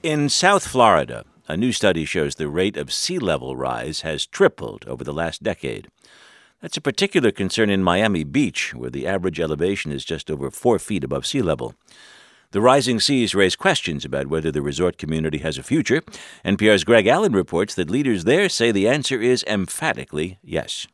In South Florida, a new study shows the rate of sea level rise has tripled over the last decade. That's a particular concern in Miami Beach, where the average elevation is just over 4 feet above sea level. The rising seas raise questions about whether the resort community has a future. NPR's Greg Allen reports that leaders there say the answer is emphatically yes.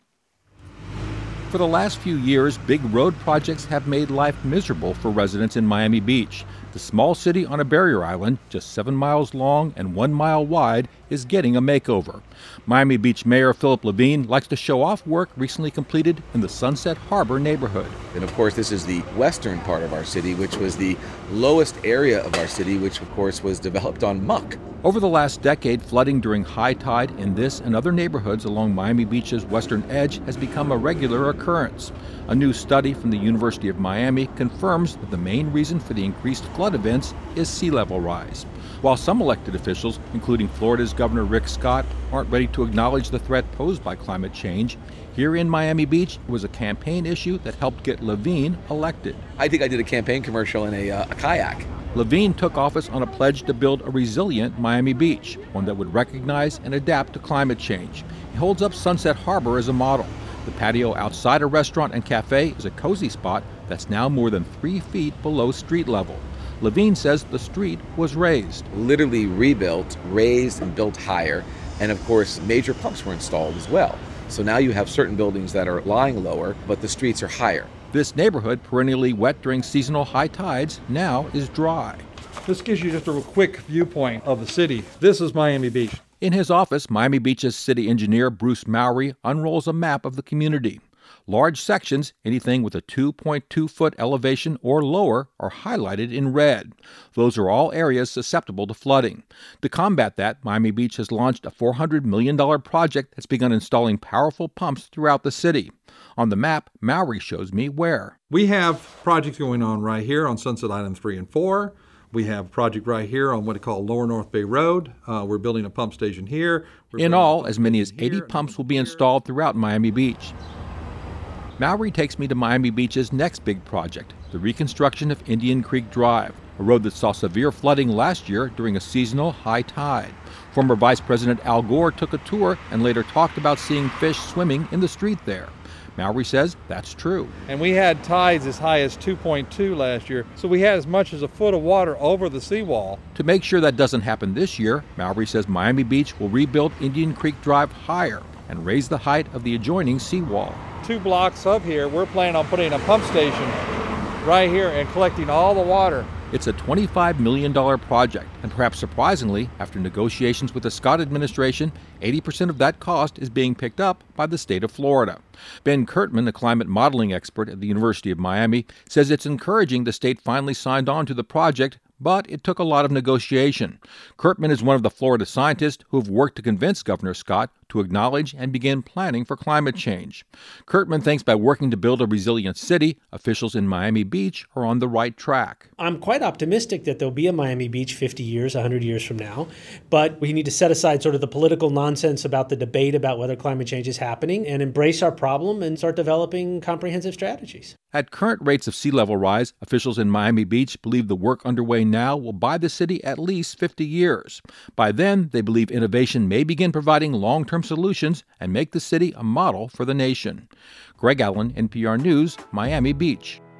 For the last few years, big road projects have made life miserable for residents in Miami Beach. The small city on a barrier island, just 7 miles long and 1 mile wide, is getting a makeover. Miami Beach Mayor Philip Levine likes to show off work recently completed in the Sunset Harbor neighborhood. And of course, this is the western part of our city, which was the lowest area of our city, which of course was developed on muck. Over the last decade, flooding during high tide in this and other neighborhoods along Miami Beach's western edge has become a regular occurrence. A new study from the University of Miami confirms that the main reason for the increased flood events is sea level rise. While some elected officials, including Florida's Governor Rick Scott, aren't ready to acknowledge the threat posed by climate change, here in Miami Beach was a campaign issue that helped get Levine elected. I think I did a campaign commercial in a kayak. Levine took office on a pledge to build a resilient Miami Beach, one that would recognize and adapt to climate change. He holds up Sunset Harbor as a model. The patio outside a restaurant and cafe is a cozy spot that's now more than 3 feet below street level. Levine says the street was raised. Literally rebuilt, raised, and built higher. And of course, major pumps were installed as well. So now you have certain buildings that are lying lower, but the streets are higher. This neighborhood, perennially wet during seasonal high tides, now is dry. This gives you just a real quick viewpoint of the city. This is Miami Beach. In his office, Miami Beach's city engineer Bruce Mowry unrolls a map of the community. Large sections, anything with a 2.2-foot elevation or lower, are highlighted in red. Those are all areas susceptible to flooding. To combat that, Miami Beach has launched a $400 million project that's begun installing powerful pumps throughout the city. On the map, Mowry shows me where. We have projects going on right here on Sunset Island 3 and 4. We have a project right here on what they call Lower North Bay Road. We're building a pump station here. In all, as many as 80 pumps will be installed throughout Miami Beach. Mowry takes me to Miami Beach's next big project, the reconstruction of Indian Creek Drive, a road that saw severe flooding last year during a seasonal high tide. Former Vice President Al Gore took a tour and later talked about seeing fish swimming in the street there. Mowry says that's true. And we had tides as high as 2.2 last year, so we had as much as a foot of water over the seawall. To make sure that doesn't happen this year, Mowry says Miami Beach will rebuild Indian Creek Drive higher and raise the height of the adjoining seawall. 2 blocks up here, we're planning on putting a pump station right here and collecting all the water. It's a $25 million project, and perhaps surprisingly, after negotiations with the Scott administration, 80% of that cost is being picked up by the state of Florida. Ben Kirtman, a climate modeling expert at the University of Miami, says it's encouraging the state finally signed on to the project, but it took a lot of negotiation. Kirtman is one of the Florida scientists who have worked to convince Governor Scott to acknowledge and begin planning for climate change. Kirtman thinks by working to build a resilient city, officials in Miami Beach are on the right track. I'm quite optimistic that there'll be a Miami Beach 50 years, 100 years from now, but we need to set aside sort of the political nonsense about the debate about whether climate change is happening and embrace our problem and start developing comprehensive strategies. At current rates of sea level rise, officials in Miami Beach believe the work underway now will buy the city at least 50 years. By then, they believe innovation may begin providing long-term solutions and make the city a model for the nation. Greg Allen, NPR News, Miami Beach.